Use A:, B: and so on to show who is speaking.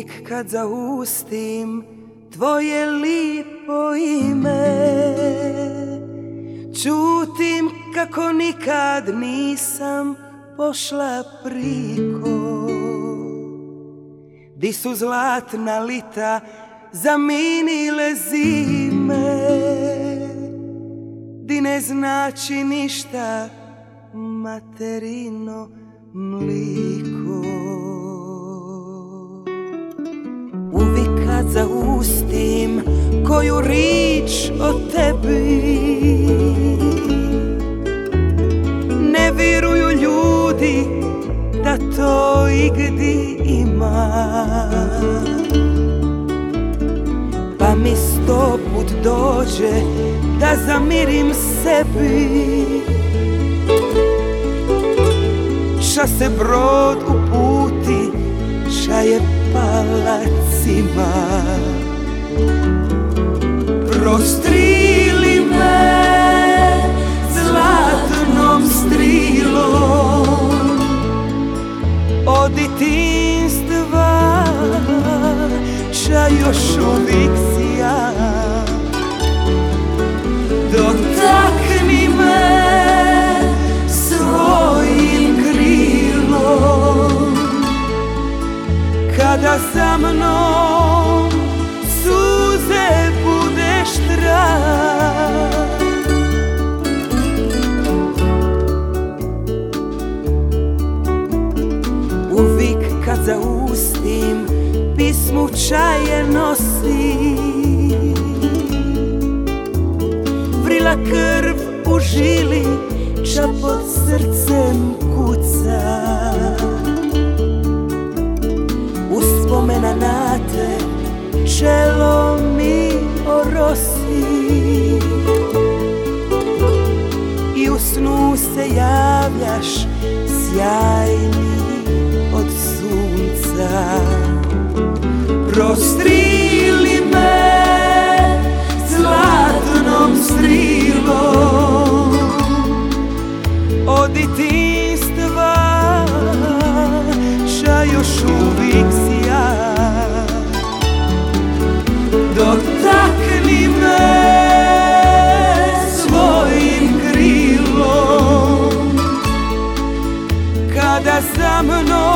A: Uvijek kad zaustim tvoje lipo ime, čutim kako nikad nisam pošla priko. Di su zlatna lita zaminile zime, di ne znači ništa materino mliko. Uvijek kad zaustim koju rič o tebi, ne vjeruju ljudi da to igdje ima. Pa mi 100 put dođe da zamirim sebi, ša se brod uputi, ša je palacima. Prostrili me zlatnom strilom od detinjstva, ša još uvijek sija. Dotakni me svojim krilom, kada za mnom suze budeš trag. Uvijek kad zaustim pismu čaje nosim, vrila krv u žili, ča pod srcem kuca. Uspomena na te čelo mi orosi i u snu se javljaš sjajni od sunca. Prostrili me zlatnom strilom od detinjstva, ša još uvijek sija. Dotakni me svojim krilom, kada za mnom